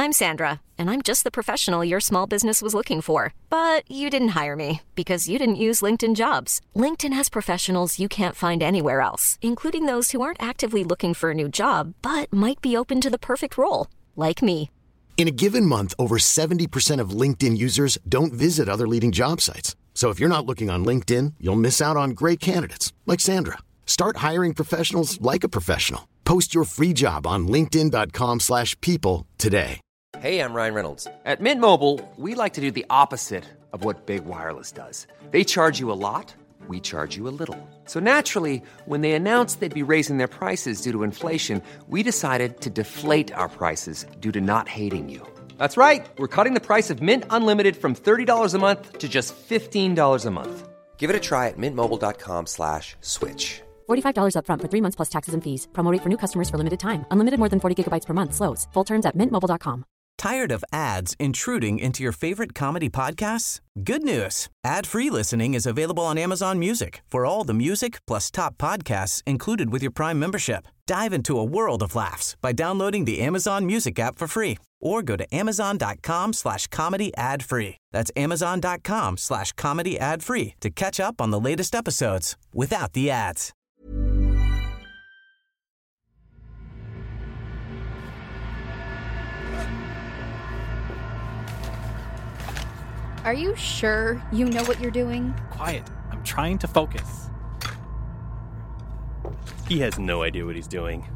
I'm Sandra, and I'm just the professional your small business was looking for. But you didn't hire me because you didn't use LinkedIn Jobs. LinkedIn has professionals you can't find anywhere else, including those who aren't actively looking for a new job, but might be open to the perfect role, like me. In a given month, over 70% of LinkedIn users don't visit other leading job sites. So if you're not looking on LinkedIn, you'll miss out on great candidates like Sandra. Start hiring professionals like a professional. Post your free job on linkedin.com/people today. Hey, I'm Ryan Reynolds. At Mint Mobile, we like to do the opposite of what Big Wireless does. They charge you a lot, we charge you a little. So naturally, when they announced they'd be raising their prices due to inflation, we decided to deflate our prices due to not hating you. That's right. We're cutting the price of Mint Unlimited from $30 a month to just $15 a month. Give it a try at mintmobile.com/switch. $45 up front for 3 months plus taxes and fees. Promo rate for new customers for limited time. Unlimited more than 40 gigabytes per month. Slows full terms at mintmobile.com. Tired of ads intruding into your favorite comedy podcasts? Good news. Ad-free listening is available on Amazon Music for all the music plus top podcasts included with your Prime membership. Dive into a world of laughs by downloading the Amazon Music app for free or go to amazon.com/comedy ad-free. That's amazon.com/comedy ad-free to catch up on the latest episodes without the ads. Are you sure you know what you're doing? Quiet. I'm trying to focus. He has no idea what he's doing.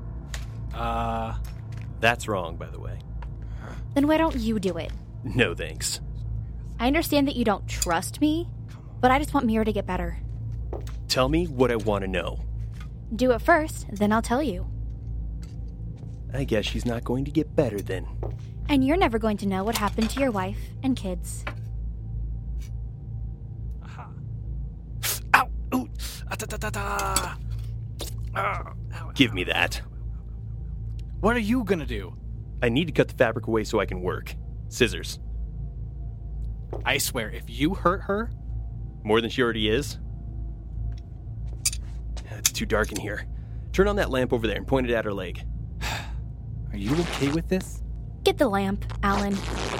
That's wrong, by the way. Then why don't you do it? No thanks. I understand that you don't trust me, but I just want Mira to get better. Tell me what I want to know. Do it first, then I'll tell you. I guess she's not going to get better then. And you're never going to know what happened to your wife and kids. Ow! Ooh! Give me that. What are you gonna do? I need to cut the fabric away so I can work. Scissors. I swear, if you hurt her... More than she already is? It's too dark in here. Turn on that lamp over there and point it at her leg. Are you okay with this? Get the lamp, Alan.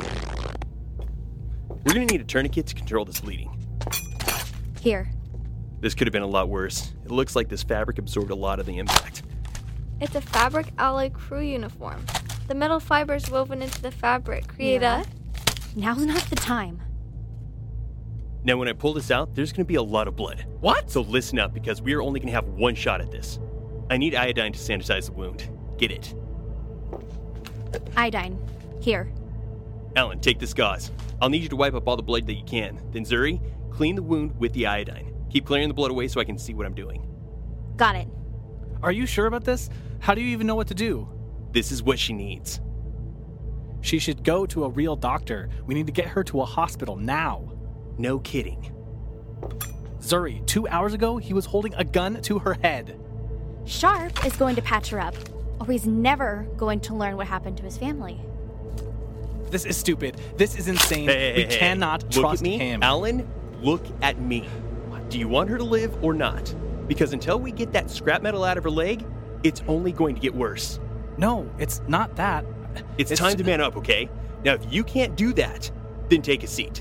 We're gonna need a tourniquet to control this bleeding. Here. This could have been a lot worse. It looks like this fabric absorbed a lot of the impact. It's a fabric alloy crew uniform. The metal fibers woven into the fabric create a... Now's not the time. Now, when I pull this out, there's going to be a lot of blood. What? So listen up, because we are only going to have one shot at this. I need iodine to sanitize the wound. Get it. Iodine. Here. Alan, take this gauze. I'll need you to wipe up all the blood that you can. Then Zuri, clean the wound with the iodine. Keep clearing the blood away so I can see what I'm doing. Got it. Are you sure about this? How do you even know what to do? This is what she needs. She should go to a real doctor. We need to get her to a hospital now. No kidding. Zuri, 2 hours ago, he was holding a gun to her head. Sharp is going to patch her up, or he's never going to learn what happened to his family. This is stupid. This is insane. We cannot look trust at me. him. Alan, look at me. Do you want her to live or not? Because until we get that scrap metal out of her leg, it's only going to get worse. No, it's not that. It's time to man up, okay? Now, if you can't do that, then take a seat.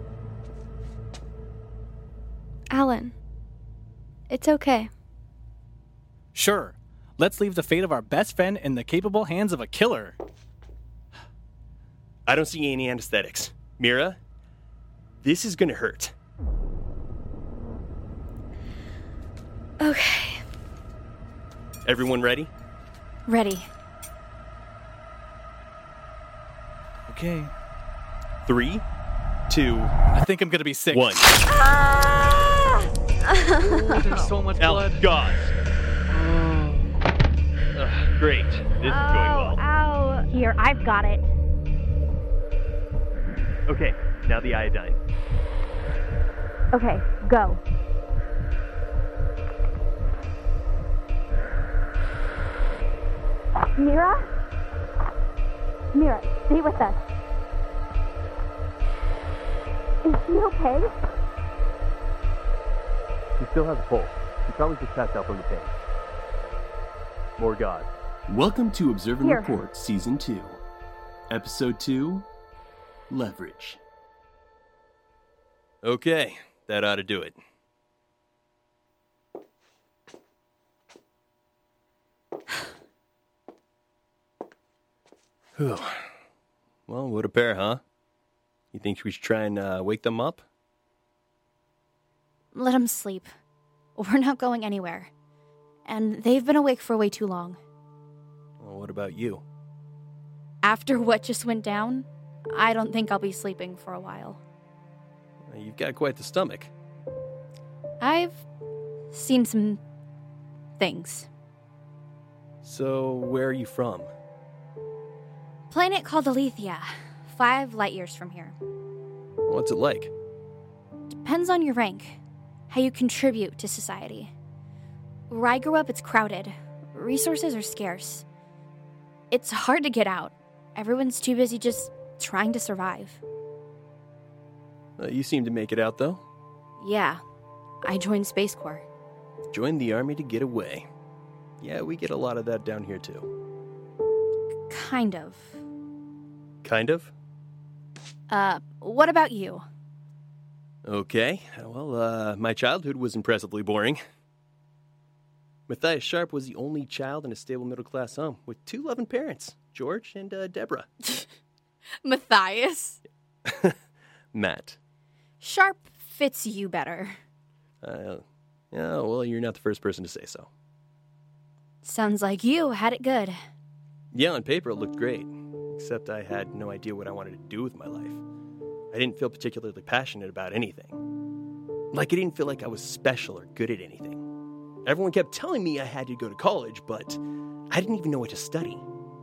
Alan, it's okay. Sure. Let's leave the fate of our best friend in the capable hands of a killer. I don't see any anesthetics. Mira, this is gonna hurt. Okay. Everyone ready? Ready. Okay. 3, 2, I think I'm gonna be sick. 1. Oh, there's so much blood. God. Great. This is going well. Ow. Here, I've got it. Okay, now the iodine. Okay, go. Mira? Mira, stay with us. Is she okay? She still has a pulse. She probably just passed out from the pain. More God. Welcome to Observe and Report Season 2. Episode 2, Leverage. Okay, that ought to do it. Whew. Well, what a pair, huh? You think we should try and wake them up? Let them sleep. We're not going anywhere. And they've been awake for way too long. Well, what about you? After what just went down, I don't think I'll be sleeping for a while. You've got quite the stomach. I've seen some things. So, where are you from? Planet called Alethea, 5 light years from here. What's it like? Depends on your rank, how you contribute to society. Where I grew up, it's crowded. Resources are scarce. It's hard to get out. Everyone's too busy just trying to survive. You seem to make it out, though. Yeah, I joined Space Corps. Joined the army to get away. Yeah, we get a lot of that down here, too. Kind of. Kind of? What about you? Okay, well, my childhood was impressively boring. Matthias Sharp was the only child in a stable middle-class home with 2 loving parents, George and Deborah. Matthias? Matt. Sharp fits you better. Yeah, well, you're not the first person to say so. Sounds like you had it good. Yeah, on paper it looked great, except I had no idea what I wanted to do with my life. I didn't feel particularly passionate about anything. Like I didn't feel like I was special or good at anything. Everyone kept telling me I had to go to college, but I didn't even know what to study.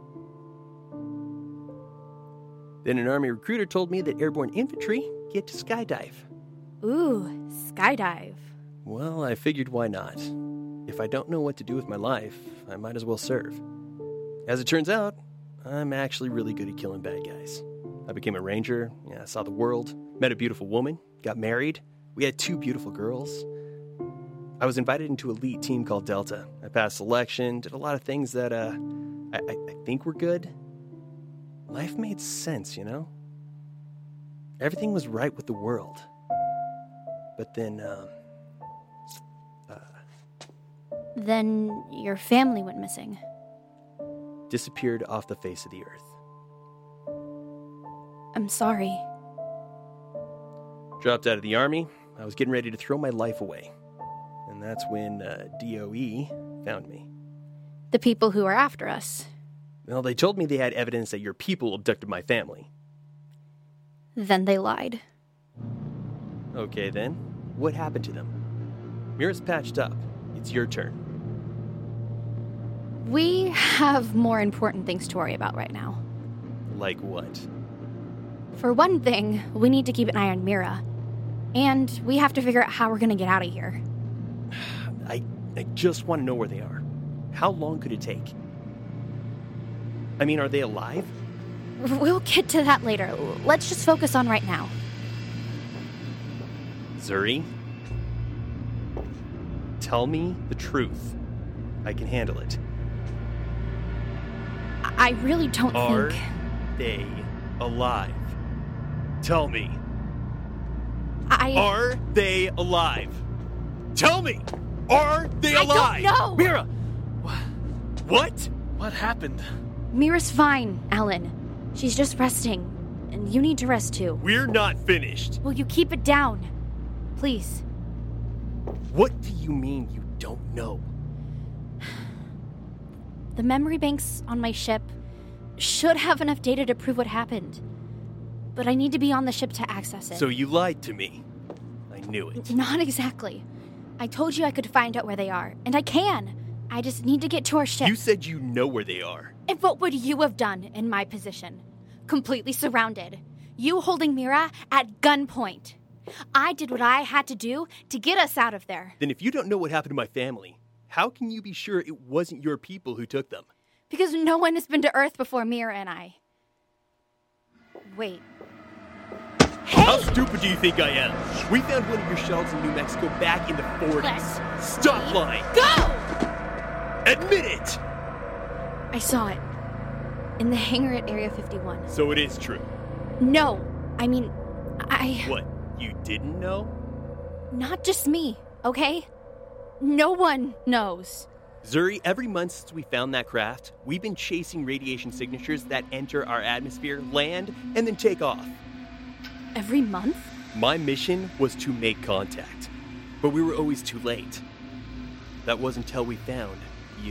Then an army recruiter told me that airborne infantry get to skydive. Ooh, skydive. Well, I figured why not? If I don't know what to do with my life, I might as well serve. As it turns out, I'm actually really good at killing bad guys. I became a ranger, I saw the world, met a beautiful woman, got married. We had 2 beautiful girls. I was invited into an elite team called Delta. I passed selection, did a lot of things that I think were good. Life made sense, you know? Everything was right with the world. But then, Then your family went missing. disappeared off the face of the earth. I'm sorry. Dropped out of the army. I was getting ready to throw my life away. And that's when DOE found me. The people who are after us. Well, they told me they had evidence that your people abducted my family. Then they lied. Okay, then. What happened to them? Mira's patched up. It's your turn. We have more important things to worry about right now. Like what? For one thing, we need to keep an eye on Mira. And we have to figure out how we're going to get out of here. I just want to know where they are. How long could it take? I mean, are they alive? We'll get to that later. Let's just focus on right now. Zuri? Tell me the truth. I can handle it. I really don't Are think... they alive? Tell me. Are they alive? Tell me! Are they alive? I don't know! Mira! What? What happened? Mira's fine, Alan. She's just resting. And you need to rest too. We're not finished. Will you keep it down? Please. What do you mean you don't know? The memory banks on my ship should have enough data to prove what happened. But I need to be on the ship to access it. So you lied to me. I knew it. Not exactly. I told you I could find out where they are, and I can. I just need to get to our ship. You said you know where they are. And what would you have done in my position? Completely surrounded. You holding Mira at gunpoint. I did what I had to do to get us out of there. Then if you don't know what happened to my family, how can you be sure it wasn't your people who took them? Because no one has been to Earth before Mira and I. Wait. Hey! How stupid do you think I am? We found one of your shells in New Mexico back in the 40s. Let's Stop lying! Go! Admit it! I saw it. In the hangar at Area 51. So it is true. No, What, you didn't know? Not just me, okay? No one knows. Zuri, every month since we found that craft, we've been chasing radiation signatures that enter our atmosphere, land, and then take off. Every month? My mission was to make contact, but we were always too late. That was until we found you.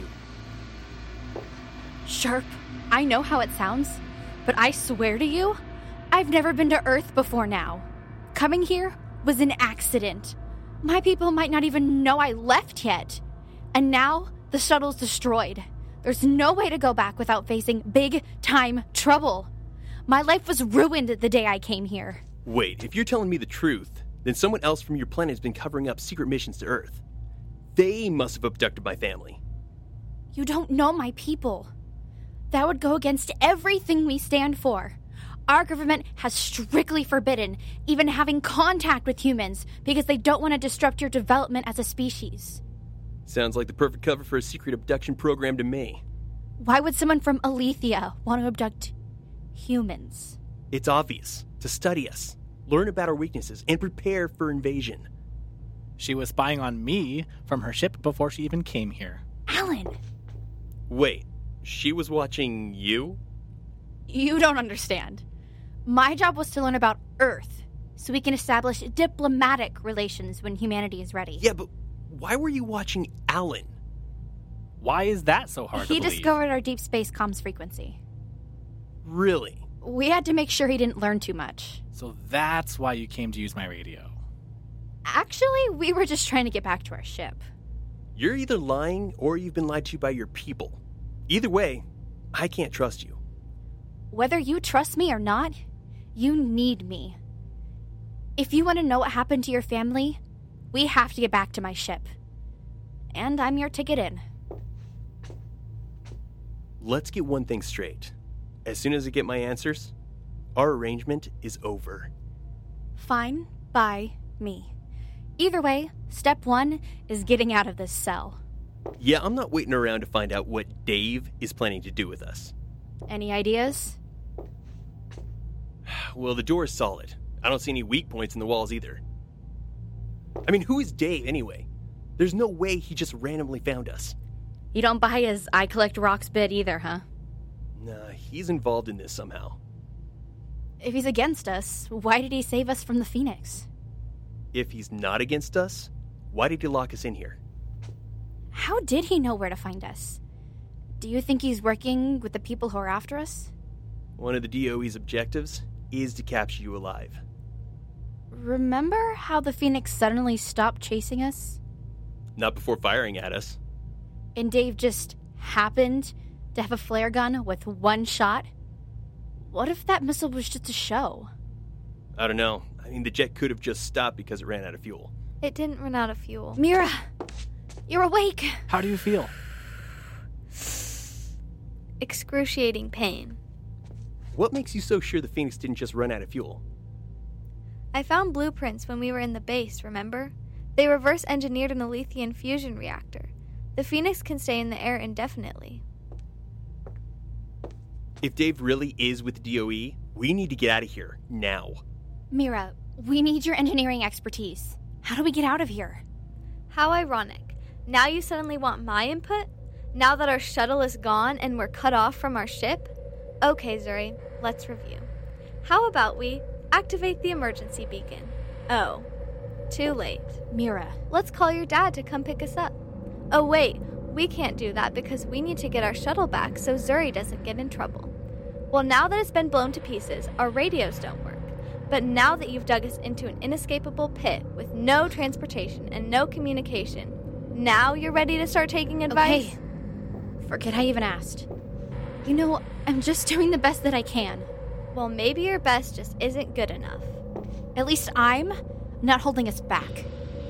Sharp, I know how it sounds, but I swear to you, I've never been to Earth before now. Coming here was an accident. My people might not even know I left yet. And now, the shuttle's destroyed. There's no way to go back without facing big-time trouble. My life was ruined the day I came here. Wait, if you're telling me the truth, then someone else from your planet has been covering up secret missions to Earth. They must have abducted my family. You don't know my people. That would go against everything we stand for. Our government has strictly forbidden even having contact with humans because they don't want to disrupt your development as a species. Sounds like the perfect cover for a secret abduction program to me. Why would someone from Alethea want to abduct humans? It's obvious. To study us, learn about our weaknesses, and prepare for invasion. She was spying on me from her ship before she even came here. Alan! Wait, she was watching you? You don't understand. My job was to learn about Earth, so we can establish diplomatic relations when humanity is ready. Yeah, but why were you watching Alan? Why is that so hard to He believe? discovered our deep space comms frequency. Really? We had to make sure he didn't learn too much. So that's why you came to use my radio. Actually, we were just trying to get back to our ship. You're either lying or you've been lied to by your people. Either way, I can't trust you. Whether you trust me or not, you need me. If you want to know what happened to your family, we have to get back to my ship. And I'm your ticket in. Let's get one thing straight. As soon as I get my answers, our arrangement is over. Fine by me. Either way, step 1 is getting out of this cell. Yeah, I'm not waiting around to find out what Dave is planning to do with us. Any ideas? Well, the door is solid. I don't see any weak points in the walls either. I mean, who is Dave anyway? There's no way he just randomly found us. You don't buy his I collect rocks bit either, huh? Nah, he's involved in this somehow. If he's against us, why did he save us from the Phoenix? If he's not against us, why did he lock us in here? How did he know where to find us? Do you think he's working with the people who are after us? One of the DOE's objectives is to capture you alive. Remember how the Phoenix suddenly stopped chasing us? Not before firing at us. And Dave just happened to have a flare gun with one shot? What if that missile was just a show? I don't know. I mean, the jet could have just stopped because it ran out of fuel. It didn't run out of fuel. Mira, you're awake. How do you feel? Excruciating pain. What makes you so sure the Phoenix didn't just run out of fuel? I found blueprints when we were in the base, remember? They reverse engineered an Alethian fusion reactor. The Phoenix can stay in the air indefinitely. If Dave really is with the DOE, we need to get out of here, now. Mira, we need your engineering expertise. How do we get out of here? How ironic. Now you suddenly want my input? Now that our shuttle is gone and we're cut off from our ship? Okay, Zuri, let's review. How about we activate the emergency beacon? Oh, too late. Mira. Let's call your dad to come pick us up. Oh wait, we can't do that because we need to get our shuttle back so Zuri doesn't get in trouble. Well, now that it's been blown to pieces, our radios don't work. But now that you've dug us into an inescapable pit with no transportation and no communication, now you're ready to start taking advice? Okay. Forget I even asked. You know, I'm just doing the best that I can. Well, maybe your best just isn't good enough. At least I'm not holding us back.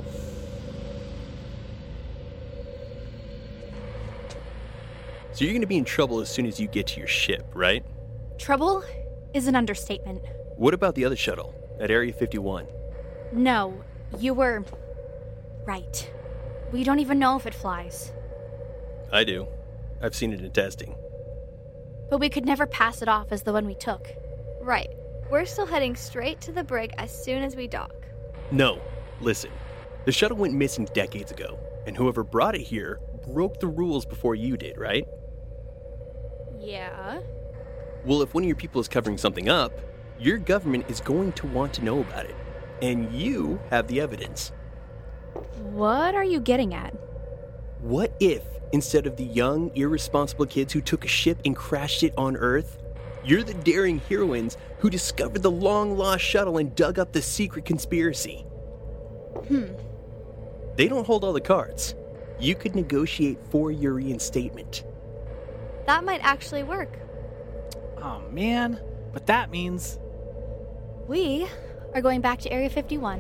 So you're going to be in trouble as soon as you get to your ship, right? Trouble is an understatement. What about the other shuttle at Area 51? No, you were right. We don't even know if it flies. I do. I've seen it in testing. But we could never pass it off as the one we took. Right. We're still heading straight to the brig as soon as we dock. No, listen. The shuttle went missing decades ago, and whoever brought it here broke the rules before you did, right? Yeah. Well, if one of your people is covering something up, your government is going to want to know about it. And you have the evidence. What are you getting at? What if, instead of the young, irresponsible kids who took a ship and crashed it on Earth, you're the daring heroines who discovered the long-lost shuttle and dug up the secret conspiracy? They don't hold all the cards. You could negotiate for your reinstatement. That might actually work. Oh man, but that means... We are going back to Area 51.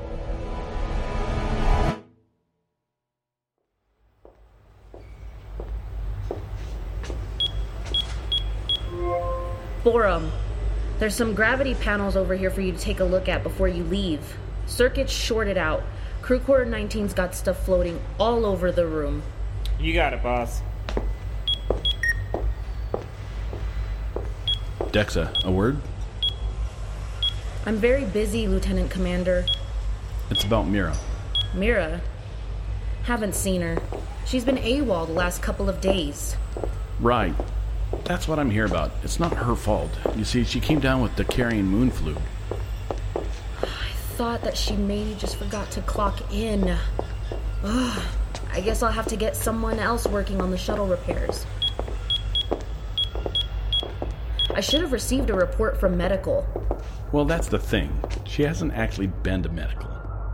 Borum, there's some gravity panels over here for you to take a look at before you leave. Circuit's shorted out. Crew Quarter 19's got stuff floating all over the room. You got it, boss. Dexa, a word? I'm very busy, Lieutenant Commander. It's about Mira. Mira? Haven't seen her. She's been AWOL the last couple of days. Right. That's what I'm here about. It's not her fault. You see, she came down with the carrying moon flu. I thought that she maybe just forgot to clock in. Ugh. I guess I'll have to get someone else working on the shuttle repairs. I should have received a report from medical. Well, that's the thing. She hasn't actually been to medical.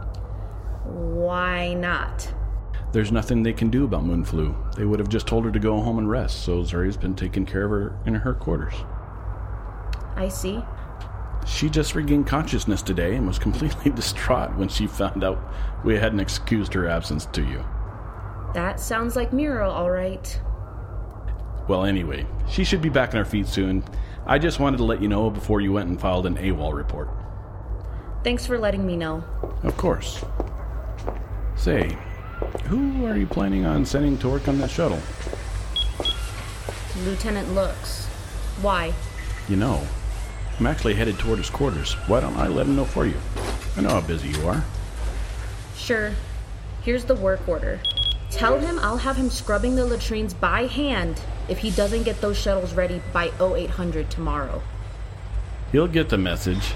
Why not? There's nothing they can do about moon flu. They would have just told her to go home and rest, so Zuri's been taking care of her in her quarters. I see. She just regained consciousness today and was completely distraught when she found out we hadn't excused her absence to you. That sounds like Mira, all right. Well, anyway, she should be back on her feet soon. I just wanted to let you know before you went and filed an AWOL report. Thanks for letting me know. Of course. Say, who are you planning on sending to work on that shuttle? Lieutenant Looks. Why? You know, I'm actually headed toward his quarters. Why don't I let him know for you? I know how busy you are. Sure. Here's the work order. Tell him I'll have him scrubbing the latrines by hand if he doesn't get those shuttles ready by 0800 tomorrow. He'll get the message.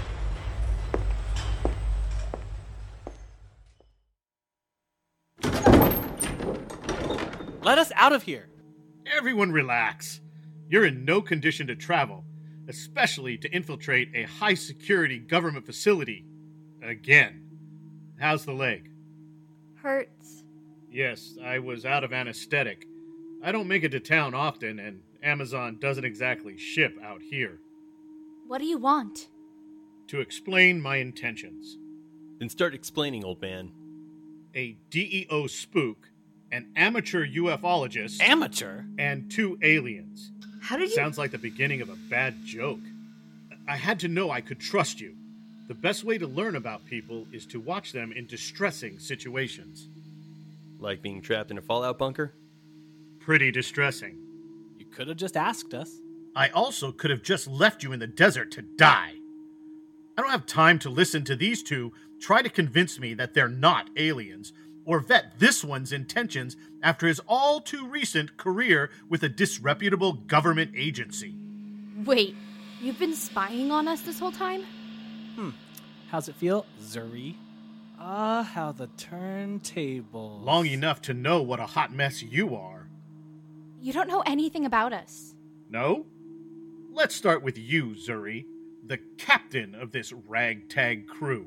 Let us out of here! Everyone relax. You're in no condition to travel, especially to infiltrate a high-security government facility. Again. How's the leg? Hurts. Yes, I was out of anesthetic. I don't make it to town often, and Amazon doesn't exactly ship out here. What do you want? To explain my intentions. Then start explaining, old man. A DEO spook, an amateur ufologist... Amateur? And 2 aliens. How did you... Sounds like the beginning of a bad joke. I had to know I could trust you. The best way to learn about people is to watch them in distressing situations. Like being trapped in a fallout bunker? Pretty distressing. You could have just asked us. I also could have just left you in the desert to die. I don't have time to listen to these 2 try to convince me that they're not aliens, or vet this one's intentions after his all-too-recent career with a disreputable government agency. Wait, you've been spying on us this whole time? How's it feel, Zuri? Ah, how the turntables. Long enough to know what a hot mess you are. You don't know anything about us. No? Let's start with you, Zuri, the captain of this ragtag crew.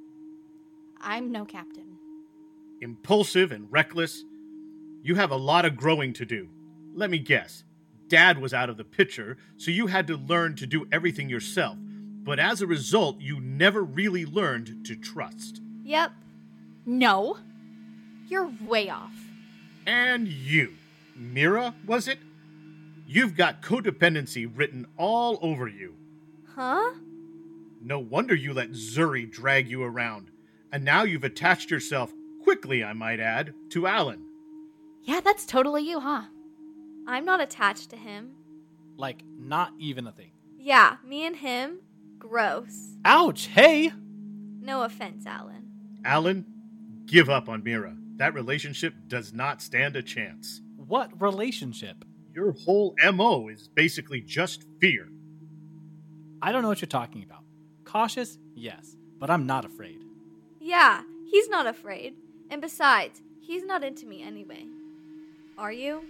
I'm no captain. Impulsive and reckless. You have a lot of growing to do. Let me guess. Dad was out of the picture, so you had to learn to do everything yourself. But as a result, you never really learned to trust. Yep. No. You're way off. And you. Mira, was it? You've got codependency written all over you. Huh? No wonder you let Zuri drag you around. And now you've attached yourself, quickly I might add, to Alan. Yeah, that's totally you, huh? I'm not attached to him. Like, not even a thing. Yeah, me and him, gross. Ouch, hey! No offense, Alan. Alan, give up on Mira. That relationship does not stand a chance. What relationship? Your whole MO is basically just fear. I don't know what you're talking about. Cautious, yes, but I'm not afraid. Yeah, he's not afraid. And besides, he's not into me anyway. Are you?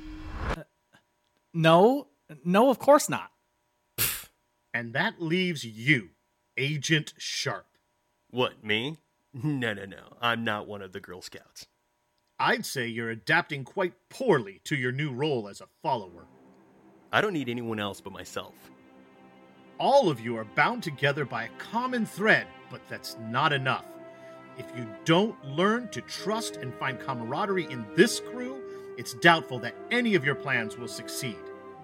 No, of course not. And that leaves you, Agent Sharp. What, me? No. I'm not one of the Girl Scouts. I'd say you're adapting quite poorly to your new role as a follower. I don't need anyone else but myself. All of you are bound together by a common thread, but that's not enough. If you don't learn to trust and find camaraderie in this crew, it's doubtful that any of your plans will succeed.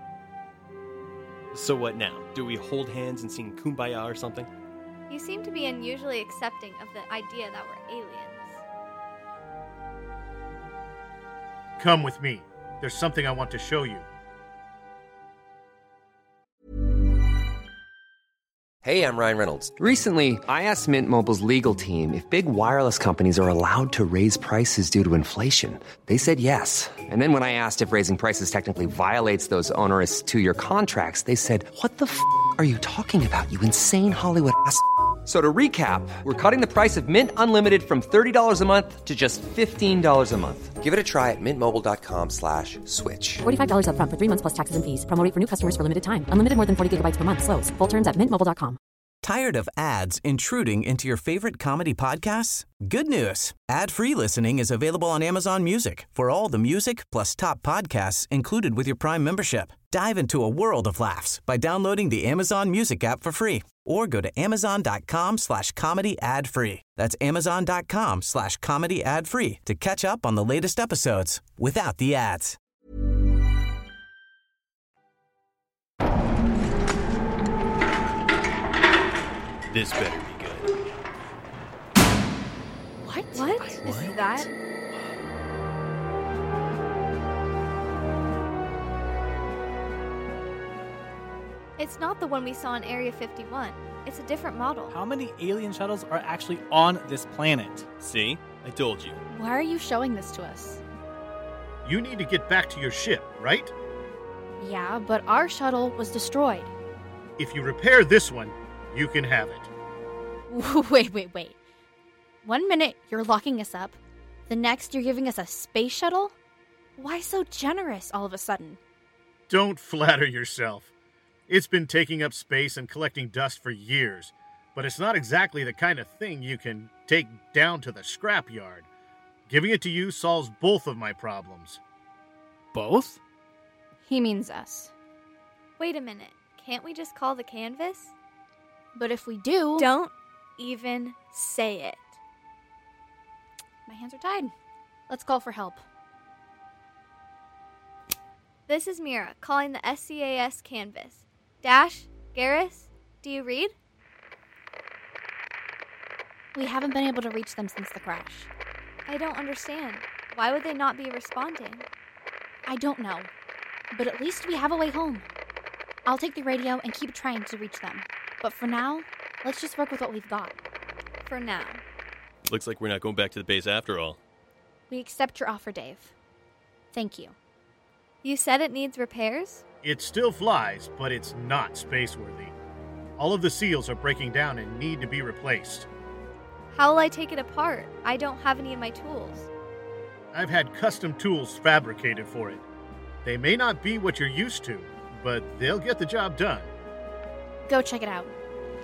So what now? Do we hold hands and sing Kumbaya or something? You seem to be unusually accepting of the idea that we're aliens. Come with me. There's something I want to show you. Hey, I'm Ryan Reynolds. Recently, I asked Mint Mobile's legal team if big wireless companies are allowed to raise prices due to inflation. They said yes. And then when I asked if raising prices technically violates those onerous 2-year contracts, they said, "What the f*** are you talking about, you insane Hollywood ass?" So to recap, we're cutting the price of Mint Unlimited from $30 a month to just $15 a month. Give it a try at mintmobile.com/switch. $45 up front for 3 months plus taxes and fees. Promo rate for new customers for limited time. Unlimited more than 40 gigabytes per month. Slows full terms at mintmobile.com. Tired of ads intruding into your favorite comedy podcasts? Good news. Ad-free listening is available on Amazon Music for all the music plus top podcasts included with your Prime membership. Dive into a world of laughs by downloading the Amazon Music app for free or go to amazon.com/comedy ad-free. That's amazon.com/comedy ad-free to catch up on the latest episodes without the ads. This better be good. What? What? Is that? It's not the one we saw in Area 51. It's a different model. How many alien shuttles are actually on this planet? See? I told you. Why are you showing this to us? You need to get back to your ship, right? Yeah, but our shuttle was destroyed. If you repair this one, you can have it. Wait. 1 minute you're locking us up. The next you're giving us a space shuttle? Why so generous all of a sudden? Don't flatter yourself. It's been taking up space and collecting dust for years, but it's not exactly the kind of thing you can take down to the scrapyard. Giving it to you solves both of my problems. Both? He means us. Wait a minute. Can't we just call the canvas? But if we do... Don't even say it. My hands are tied. Let's call for help. This is Mira, calling the SCAS canvas. Dash, Garrus, do you read? We haven't been able to reach them since the crash. I don't understand. Why would they not be responding? I don't know. But at least we have a way home. I'll take the radio and keep trying to reach them. But for now, let's just work with what we've got. For now. Looks like we're not going back to the base after all. We accept your offer, Dave. Thank you. You said it needs repairs? It still flies, but it's not spaceworthy. All of the seals are breaking down and need to be replaced. How will I take it apart? I don't have any of my tools. I've had custom tools fabricated for it. They may not be what you're used to, but they'll get the job done. Go check it out.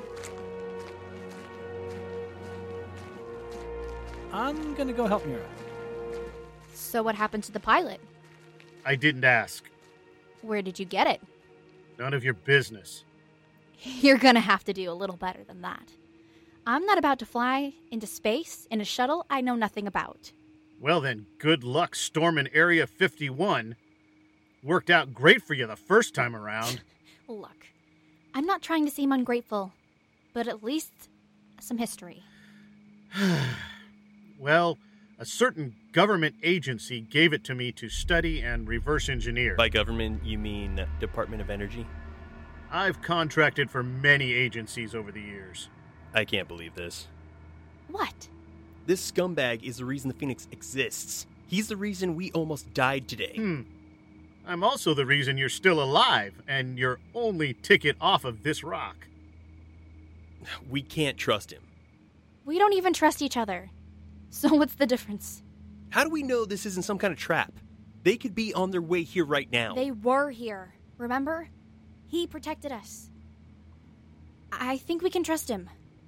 I'm gonna go help Mira. So what happened to the pilot? I didn't ask. Where did you get it? None of your business. You're gonna have to do a little better than that. I'm not about to fly into space in a shuttle I know nothing about. Well then, good luck storming Area 51. Worked out great for you the first time around. Look, I'm not trying to seem ungrateful, but at least some history. Well, a certain government agency gave it to me to study and reverse engineer. By government, you mean Department of Energy? I've contracted for many agencies over the years. I can't believe this. What? This scumbag is the reason the Phoenix exists. He's the reason we almost died today. I'm also the reason you're still alive, and your only ticket off of this rock. We can't trust him. We don't even trust each other. So what's the difference? How do we know this isn't some kind of trap? They could be on their way here right now. They were here, remember? He protected us. I think we can trust him.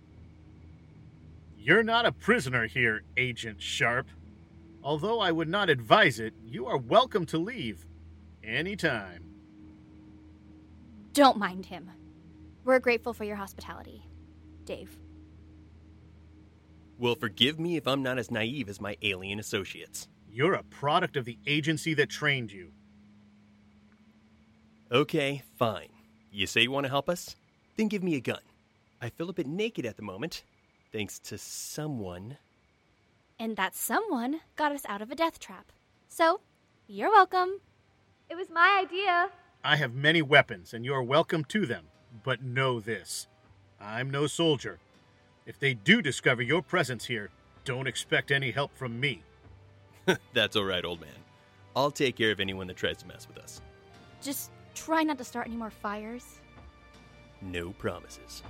You're not a prisoner here, Agent Sharp. Although I would not advise it, you are welcome to leave. Anytime. Don't mind him. We're grateful for your hospitality, Dave. Well, forgive me if I'm not as naive as my alien associates. You're a product of the agency that trained you. Okay, fine. You say you want to help us? Then give me a gun. I feel a bit naked at the moment, thanks to someone. And that someone got us out of a death trap. So, you're welcome. It was my idea. I have many weapons, and you are welcome to them. But know this. I'm no soldier. If they do discover your presence here, don't expect any help from me. That's all right, old man. I'll take care of anyone that tries to mess with us. Just try not to start any more fires. No promises.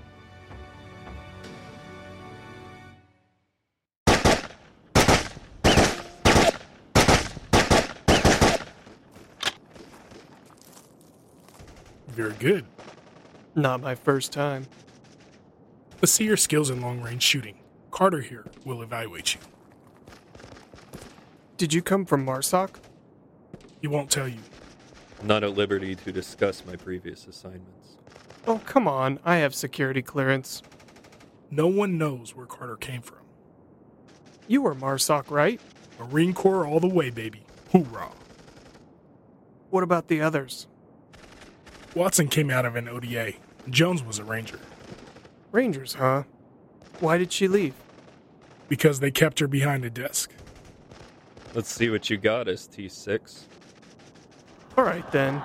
Very good. Not my first time. Let's see your skills in long-range shooting. Carter here will evaluate you. Did you come from Marsoc? He won't tell you. I'm not at liberty to discuss my previous assignments. Oh, come on. I have security clearance. No one knows where Carter came from. You were Marsoc, right? Marine Corps all the way, baby. Hoorah. What about the others? Watson came out of an ODA. Jones was a Ranger. Rangers, huh? Why did she leave? Because they kept her behind a desk. Let's see what you got, ST6. All right, then.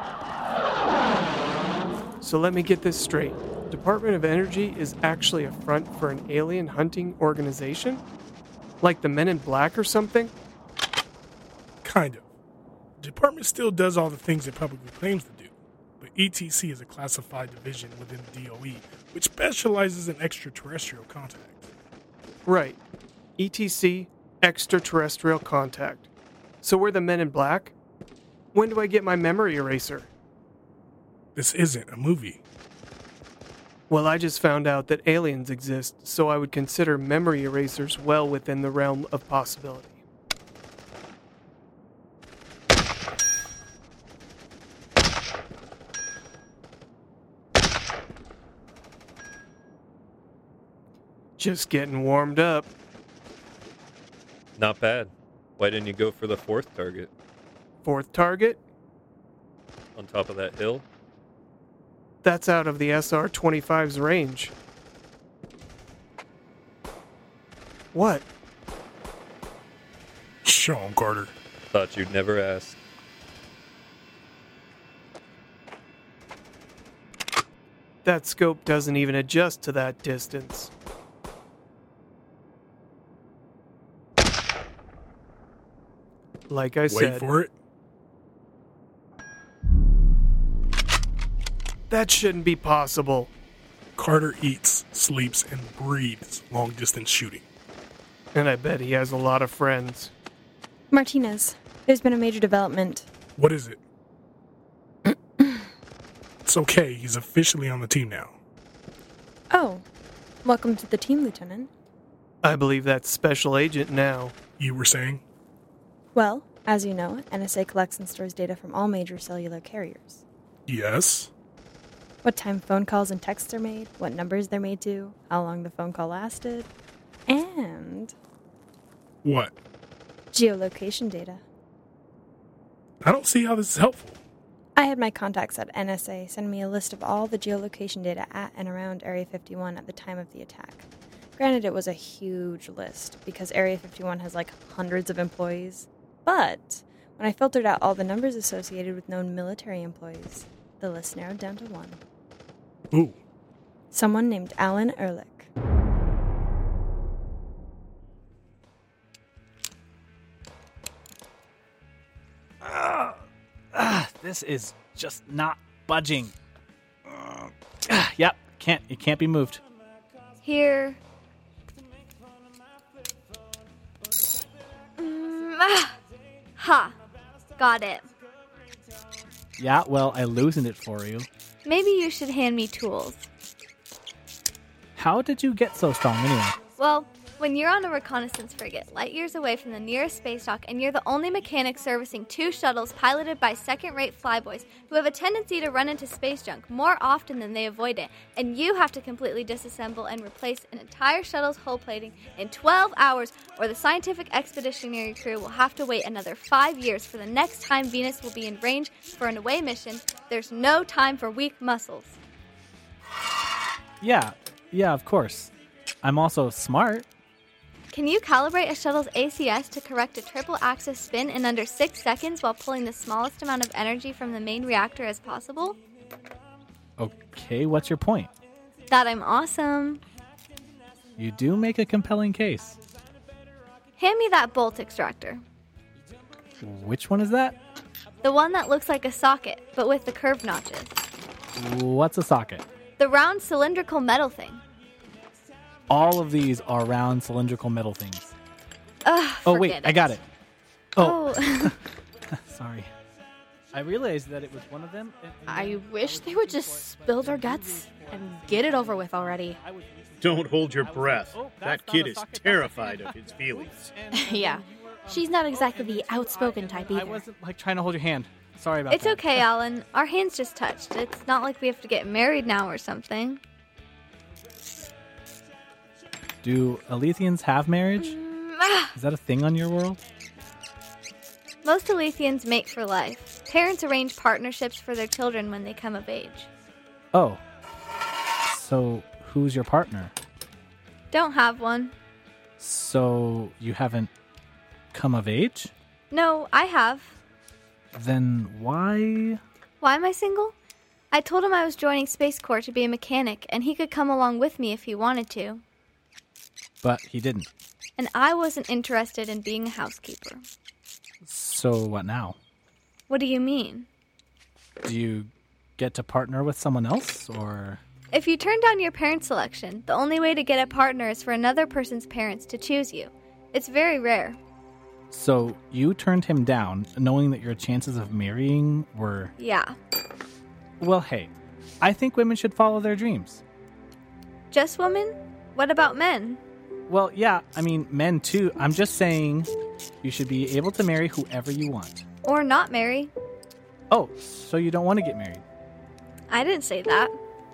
So let me get this straight. Department of Energy is actually a front for an alien hunting organization? Like the Men in Black or something? Kind of. The department still does all the things it publicly claims to do, but ETC is a classified division within the DOE, which specializes in extraterrestrial contact. Right. ETC, extraterrestrial contact. So we're the Men in Black? When do I get my memory eraser? This isn't a movie. Well, I just found out that aliens exist, so I would consider memory erasers well within the realm of possibility. Just getting warmed up. Not bad. Why didn't you go for the fourth target? Fourth target? On top of that hill? That's out of the SR-25's range. What? Show him, Carter. Thought you'd never ask. That scope doesn't even adjust to that distance. Like I said... Wait for it. That shouldn't be possible. Carter eats, sleeps, and breathes long-distance shooting. And I bet he has a lot of friends. Martinez, there's been a major development. What is it? It's okay. He's officially on the team now. Oh, welcome to the team, Lieutenant. I believe that's Special Agent now. You were saying? Well, as you know, NSA collects and stores data from all major cellular carriers. Yes. What time phone calls and texts are made, what numbers they're made to, how long the phone call lasted, and... What? Geolocation data. I don't see how this is helpful. I had my contacts at NSA send me a list of all the geolocation data at and around Area 51 at the time of the attack. Granted, it was a huge list because Area 51 has like hundreds of employees. But when I filtered out all the numbers associated with known military employees, the list narrowed down to one. Ooh. Someone named Alan Ehrlich. This is just not budging. Yep, it can't be moved. Here. Ha! Got it. Yeah, well, I loosened it for you. Maybe you should hand me tools. How did you get so strong anyway? Well, when you're on a reconnaissance frigate, light years away from the nearest space dock, and you're the only mechanic servicing 2 shuttles piloted by second-rate flyboys who have a tendency to run into space junk more often than they avoid it, and you have to completely disassemble and replace an entire shuttle's hull plating in 12 hours, or the scientific expeditionary crew will have to wait another 5 years for the next time Venus will be in range for an away mission, there's no time for weak muscles. Yeah, of course. I'm also smart. Can you calibrate a shuttle's ACS to correct a triple-axis spin in under 6 seconds while pulling the smallest amount of energy from the main reactor as possible? Okay, what's your point? That I'm awesome. You do make a compelling case. Hand me that bolt extractor. Which one is that? The one that looks like a socket, but with the curved notches. What's a socket? The round cylindrical metal thing. All of these are round cylindrical metal things. Forget it. I got it. Oh. Sorry. I realized that it was one of them. I wish they would just spill their guts and get it over with already. Don't hold your breath. That kid is terrified of his feelings. Yeah. She's not exactly the outspoken type either. I wasn't trying to hold your hand. Sorry about It's that. okay, Alan. Our hands just touched. It's not like we have to get married now or something. Do Alethians have marriage? Is that a thing on your world? Most Alethians mate for life. Parents arrange partnerships for their children when they come of age. Oh. So, who's your partner? Don't have one. So, you haven't come of age? No, I have. Then why? Why am I single? I told him I was joining Space Corps to be a mechanic, and he could come along with me if he wanted to. But he didn't. And I wasn't interested in being a housekeeper. So what now? What do you mean? Do you get to partner with someone else, or...? If you turn down your parent selection, the only way to get a partner is for another person's parents to choose you. It's very rare. So you turned him down, knowing that your chances of marrying were... Yeah. Well, hey, I think women should follow their dreams. Just women? What about men? Well, yeah, I mean, men too. I'm just saying you should be able to marry whoever you want. Or not marry. Oh, so you don't want to get married? I didn't say that.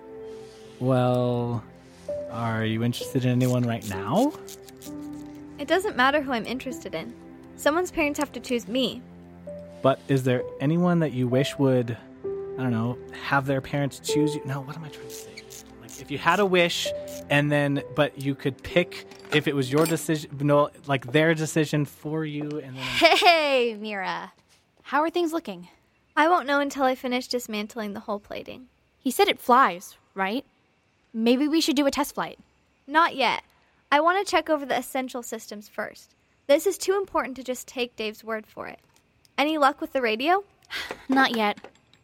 Well, are you interested in anyone right now? It doesn't matter who I'm interested in. Someone's parents have to choose me. But is there anyone that you wish would, I don't know, have their parents choose you? No, what am I trying to say? Like, if you had a wish, and then, but you could pick if it was your decision, no, like their decision for you, and then... Hey, Mira. How are things looking? I won't know until I finish dismantling the hull plating. He said it flies, right? Maybe we should do a test flight. Not yet. I want to check over the essential systems first. This is too important to just take Dave's word for it. Any luck with the radio? Not yet.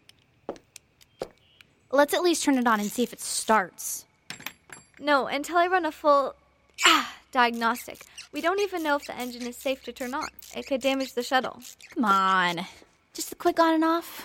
Let's at least turn it on and see if it starts. No, until I run a full diagnostic. We don't even know if the engine is safe to turn on. It could damage the shuttle. Come on. Just a quick on and off.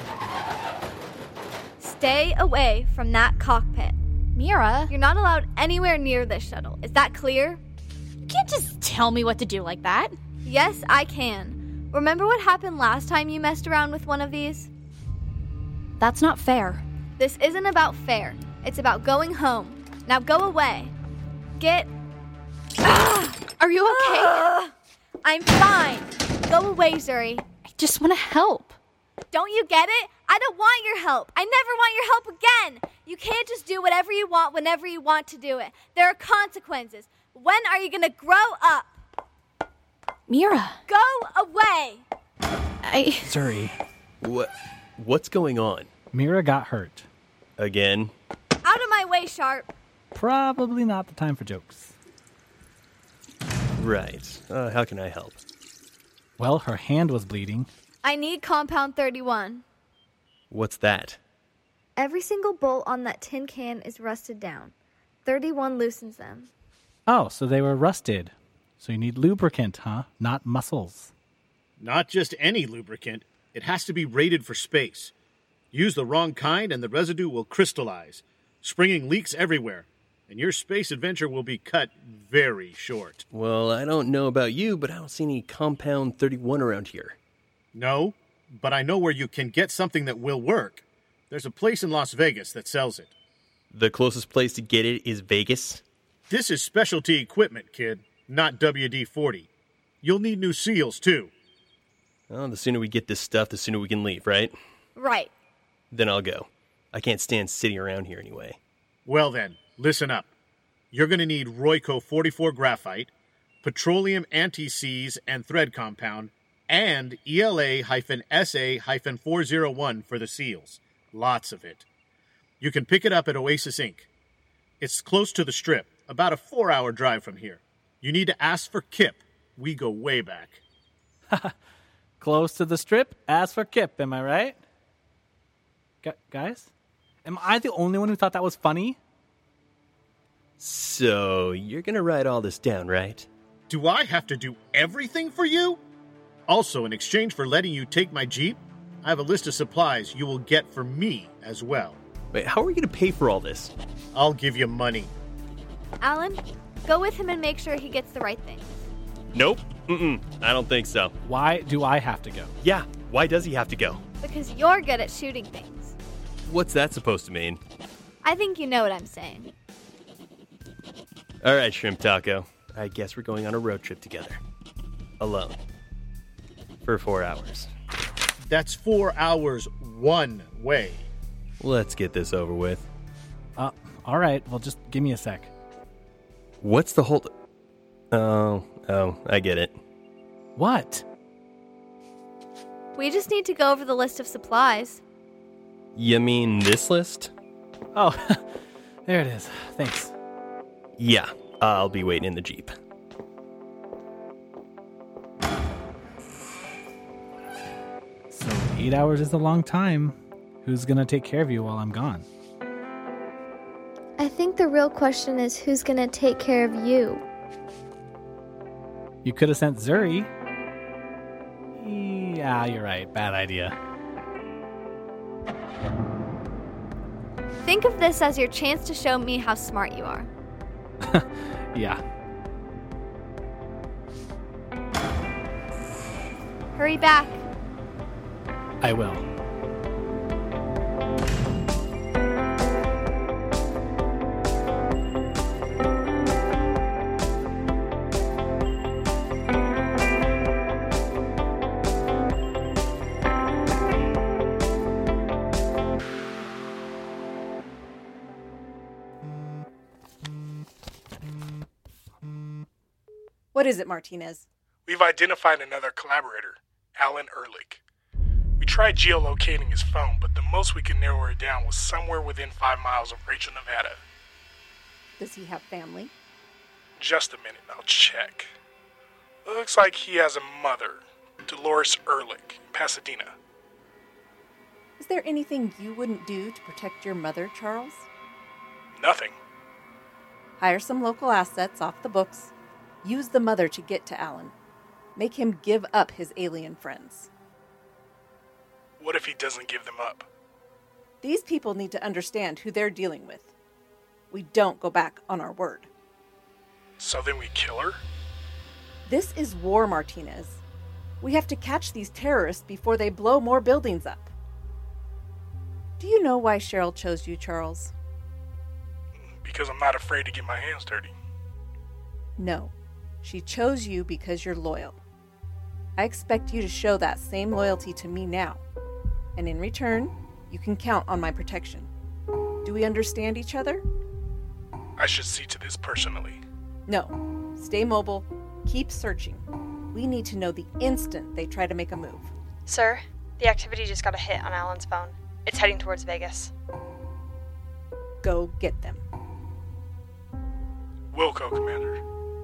Stay away from that cockpit. Mira. You're not allowed anywhere near this shuttle. Is that clear? You can't just tell me what to do like that. Yes, I can. Remember what happened last time you messed around with one of these? That's not fair. This isn't about fair. It's about going home. Now go away. Get... Are you okay? I'm fine. Go away, Zuri. I just want to help. Don't you get it? I don't want your help. I never want your help again. You can't just do whatever you want whenever you want to do it. There are consequences. When are you going to grow up? Mira. Go away. Zuri. What's going on? Mira got hurt. Again? Out of my way, Sharp. Probably not the time for jokes. Right. How can I help? Well, her hand was bleeding. I need Compound 31. What's that? Every single bolt on that tin can is rusted down. 31 loosens them. Oh, so they were rusted. So you need lubricant, huh? Not muscles. Not just any lubricant. It has to be rated for space. Use the wrong kind and the residue will crystallize, springing leaks everywhere, and your space adventure will be cut very short. Well, I don't know about you, but I don't see any Compound 31 around here. No, but I know where you can get something that will work. There's a place in Las Vegas that sells it. The closest place to get it is Vegas? This is specialty equipment, kid, not WD-40. You'll need new seals, too. Well, the sooner we get this stuff, the sooner we can leave, right? Right. Then I'll go. I can't stand sitting around here anyway. Well then, listen up. You're going to need Royco 44 graphite, petroleum anti-seize and thread compound, and ELA-SA-401 for the seals. Lots of it. You can pick it up at Oasis Inc. It's close to the Strip, about a 4-hour drive from here. You need to ask for Kip. We go way back. Close to the Strip, ask for Kip, am I right? Guys? Am I the only one who thought that was funny? So, you're going to write all this down, right? Do I have to do everything for you? Also, in exchange for letting you take my Jeep, I have a list of supplies you will get for me as well. Wait, how are we going to pay for all this? I'll give you money. Alan, go with him and make sure he gets the right things. Nope. I don't think so. Why do I have to go? Yeah, why does he have to go? Because you're good at shooting things. What's that supposed to mean? I think you know what I'm saying. All right, Shrimp Taco. I guess we're going on a road trip together. Alone. For 4 hours. That's 4 hours one way. Let's get this over with. All right. Well, just give me a sec. What's the hold... Oh, I get it. What? We just need to go over the list of supplies. You mean this list? Oh, there it is. Thanks. Yeah, I'll be waiting in the Jeep. So 8 hours is a long time. Who's going to take care of you while I'm gone? I think the real question is who's going to take care of you. You could have sent Zuri. Yeah, you're right. Bad idea. Think of this as your chance to show me how smart you are. Yeah. Hurry back. I will. What is it, Martinez? We've identified another collaborator, Alan Ehrlich. We tried geolocating his phone, but the most we could narrow it down was somewhere within 5 miles of Rachel, Nevada. Does he have family? Just a minute, I'll check. Looks like he has a mother, Dolores Ehrlich, in Pasadena. Is there anything you wouldn't do to protect your mother, Charles? Nothing. Hire some local assets off the books. Use the mother to get to Alan. Make him give up his alien friends. What if he doesn't give them up? These people need to understand who they're dealing with. We don't go back on our word. So then we kill her? This is war, Martinez. We have to catch these terrorists before they blow more buildings up. Do you know why Cheryl chose you, Charles? Because I'm not afraid to get my hands dirty. No. She chose you because you're loyal. I expect you to show that same loyalty to me now. And in return, you can count on my protection. Do we understand each other? I should see to this personally. No. Stay mobile. Keep searching. We need to know the instant they try to make a move. Sir, the activity just got a hit on Alan's phone. It's heading towards Vegas. Go get them. Wilco, Commander.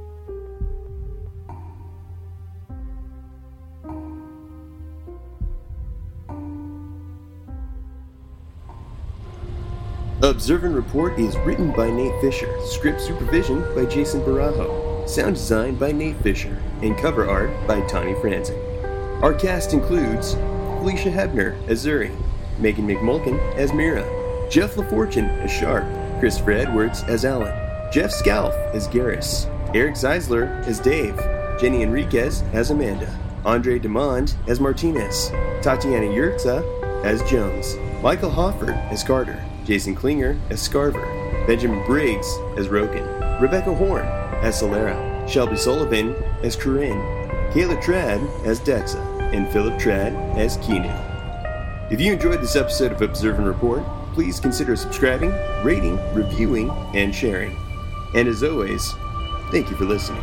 Observe and Report is written by Nate Fisher, script supervision by Jason Barajo, sound design by Nate Fisher, and cover art by Tani Franzik. Our cast includes Felicia Hebner as Zuri, Megan McMulkin as Mira, Jeff LaFortune as Sharp, Christopher Edwards as Alan, Jeff Scalf as Garrus, Eric Zeisler as Dave, Jenny Enriquez as Amanda, Andre Demond as Martinez, Tatiana Yurtza as Jones, Michael Hofford as Carter, Jason Klinger as Scarver, Benjamin Briggs as Roken, Rebecca Horn as Solera, Shelby Sullivan as Corinne, Kayla Trad as Dexa, and Philip Trad as Keanu. If you enjoyed this episode of Observe and Report, please consider subscribing, rating, reviewing, and sharing. And as always, thank you for listening.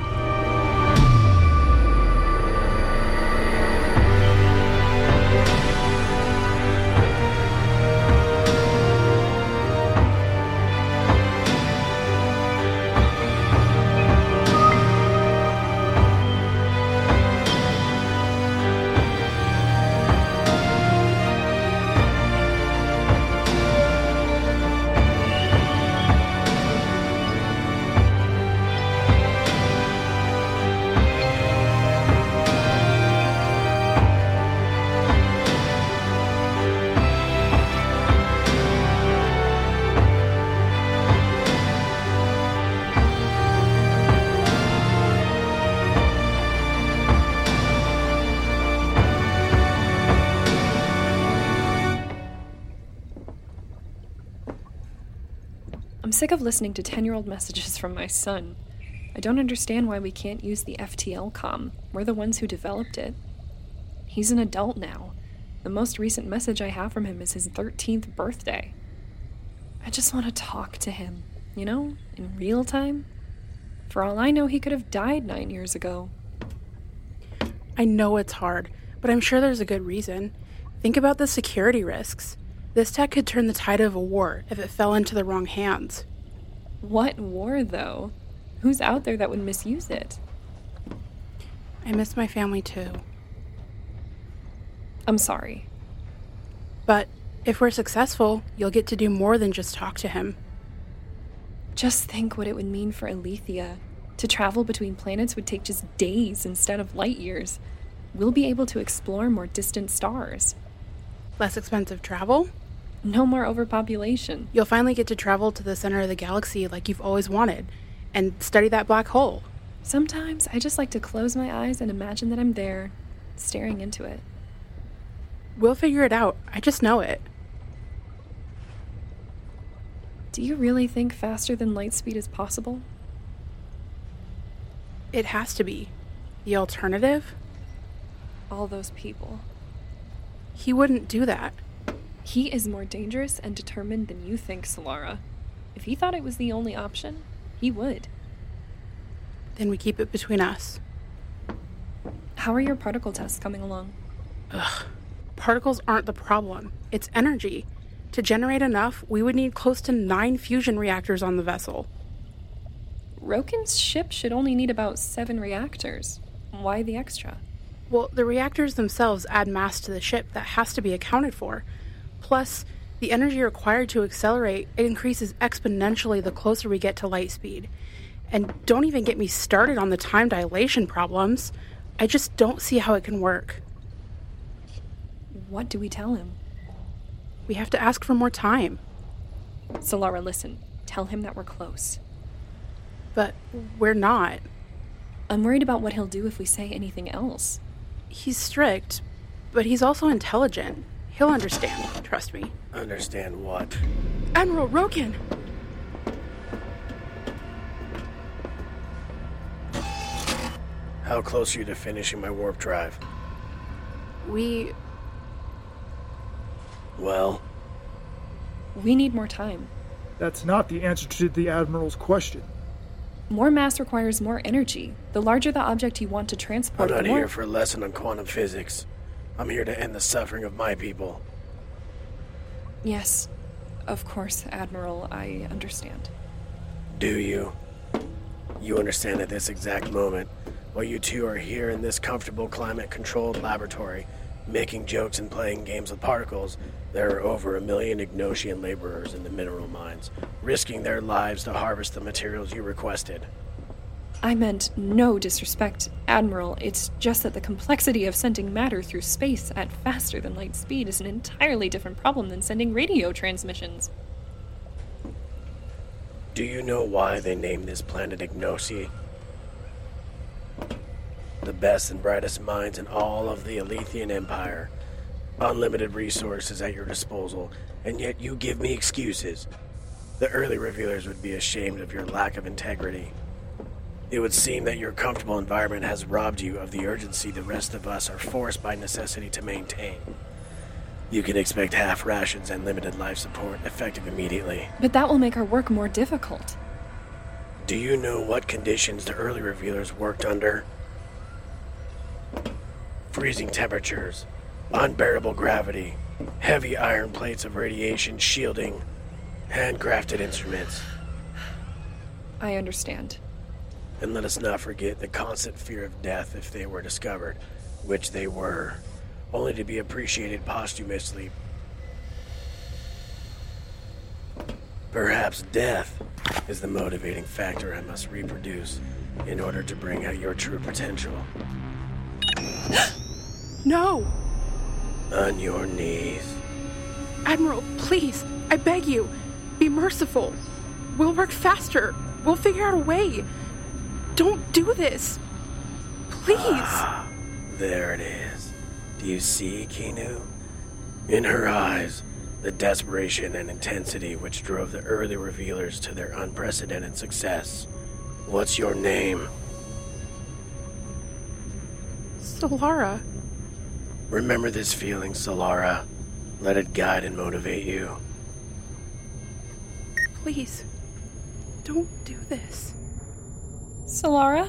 I'm sick of listening to 10-year-old messages from my son. I don't understand why we can't use the FTL comm. We're the ones who developed it. He's an adult now. The most recent message I have from him is his 13th birthday. I just want to talk to him, in real time. For all I know, he could have died 9 years ago. I know it's hard, but I'm sure there's a good reason. Think about the security risks. This tech could turn the tide of a war if it fell into the wrong hands. What war, though? Who's out there that would misuse it? I miss my family, too. I'm sorry. But if we're successful, you'll get to do more than just talk to him. Just think what it would mean for Alethea. To travel between planets would take just days instead of light years. We'll be able to explore more distant stars. Less expensive travel? No more overpopulation. You'll finally get to travel to the center of the galaxy like you've always wanted, and study that black hole. Sometimes I just like to close my eyes and imagine that I'm there, staring into it. We'll figure it out. I just know it. Do you really think faster than light speed is possible? It has to be. The alternative? All those people. He wouldn't do that. He is more dangerous and determined than you think, Solara. If he thought it was the only option, he would. Then we keep it between us. How are your particle tests coming along? Ugh. Particles aren't the problem. It's energy. To generate enough, we would need close to 9 fusion reactors on the vessel. Roken's ship should only need about 7 reactors. Why the extra? Well, the reactors themselves add mass to the ship that has to be accounted for. Plus, the energy required to accelerate increases exponentially the closer we get to light speed. And don't even get me started on the time dilation problems. I just don't see how it can work. What do we tell him? We have to ask for more time. Solara, listen. Tell him that we're close. But we're not. I'm worried about what he'll do if we say anything else. He's strict, but he's also intelligent. He'll understand, trust me. Understand what? Admiral Roken! How close are you to finishing my warp drive? Well? We need more time. That's not the answer to the Admiral's question. More mass requires more energy. The larger the object you want to transport, I'm not the more... here for a lesson on quantum physics. I'm here to end the suffering of my people. Yes, of course, Admiral, I understand. Do you? You understand at this exact moment, while you two are here in this comfortable climate-controlled laboratory, making jokes and playing games with particles, there are over 1 million Ignatian laborers in the mineral mines, risking their lives to harvest the materials you requested. I meant no disrespect, Admiral. It's just that the complexity of sending matter through space at faster than light speed is an entirely different problem than sending radio transmissions. Do you know why they named this planet Ignosi? The best and brightest minds in all of the Alethian Empire. Unlimited resources at your disposal, and yet you give me excuses. The early revealers would be ashamed of your lack of integrity. It would seem that your comfortable environment has robbed you of the urgency the rest of us are forced by necessity to maintain. You can expect half rations and limited life support effective immediately. But that will make our work more difficult. Do you know what conditions the early revealers worked under? Freezing temperatures, unbearable gravity, heavy iron plates of radiation shielding, handcrafted instruments. I understand. And let us not forget the constant fear of death if they were discovered, which they were, only to be appreciated posthumously. Perhaps death is the motivating factor I must reproduce in order to bring out your true potential. No! On your knees. Admiral, please, I beg you, be merciful. We'll work faster. We'll figure out a way. Don't do this. Please. Ah, there it is. Do you see, Kinu? In her eyes, the desperation and intensity which drove the early revealers to their unprecedented success. What's your name? Solara. Remember this feeling, Solara. Let it guide and motivate you. Please, don't do this. Solara?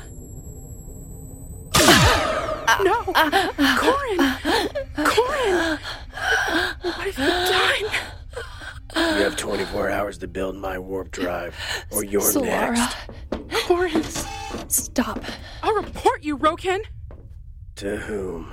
No! Corin! Corin! What have you done? You have 24 hours to build my warp drive, or you're Solara. next. Corin! Stop. I'll report you, Roken! To whom?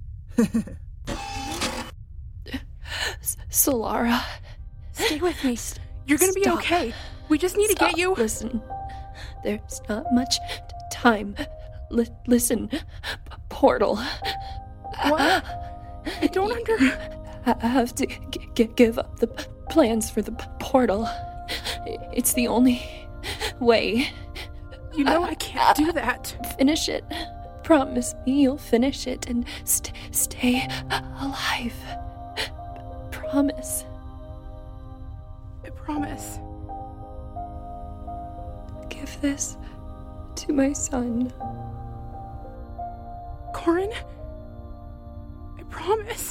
Solara. Stay with me. You're gonna be okay. We just need to get you... Listen. There's not much time. Listen. Portal. What? I don't I have to give up the plans for the portal. It's the only way. You know I can't do that. Finish it. Promise me you'll finish it and stay alive. Promise. I promise. Give this to my son. Corin? I promise.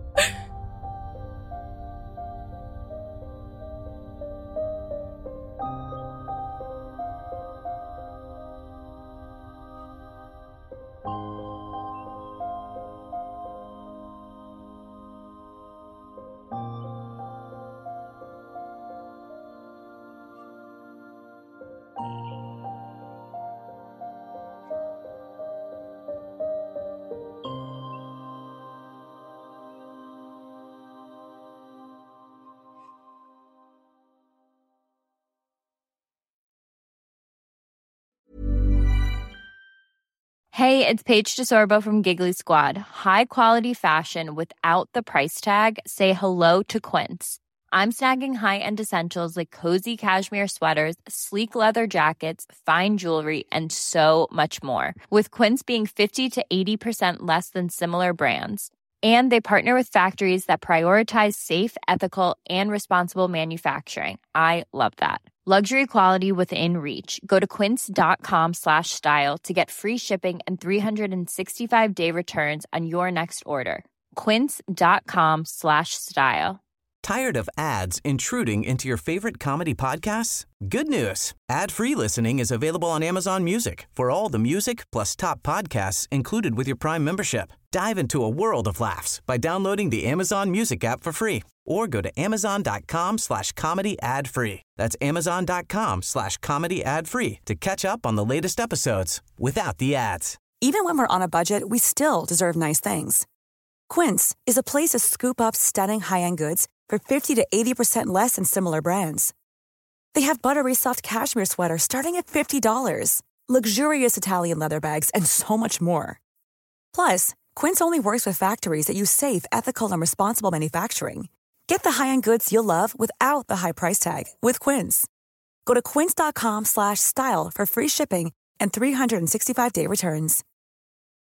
Hey, it's Paige DeSorbo from Giggly Squad. High quality fashion without the price tag. Say hello to Quince. I'm snagging high-end essentials like cozy cashmere sweaters, sleek leather jackets, fine jewelry, and so much more. With Quince being 50 to 80% less than similar brands. And they partner with factories that prioritize safe, ethical, and responsible manufacturing. I love that. Luxury quality within reach. Go to quince.com/style to get free shipping and 365-day returns on your next order. Quince.com/style. Tired of ads intruding into your favorite comedy podcasts? Good news. Ad-free listening is available on Amazon Music for all the music plus top podcasts included with your Prime membership. Dive into a world of laughs by downloading the Amazon Music app for free or go to amazon.com/comedy ad-free. That's amazon.com/comedy ad-free to catch up on the latest episodes without the ads. Even when we're on a budget, we still deserve nice things. Quince is a place to scoop up stunning high-end goods for 50 to 80% less than similar brands. They have buttery soft cashmere sweaters starting at $50, luxurious Italian leather bags, and so much more. Plus, Quince only works with factories that use safe, ethical, and responsible manufacturing. Get the high-end goods you'll love without the high price tag with Quince. Go to quince.com/style for free shipping and 365-day returns.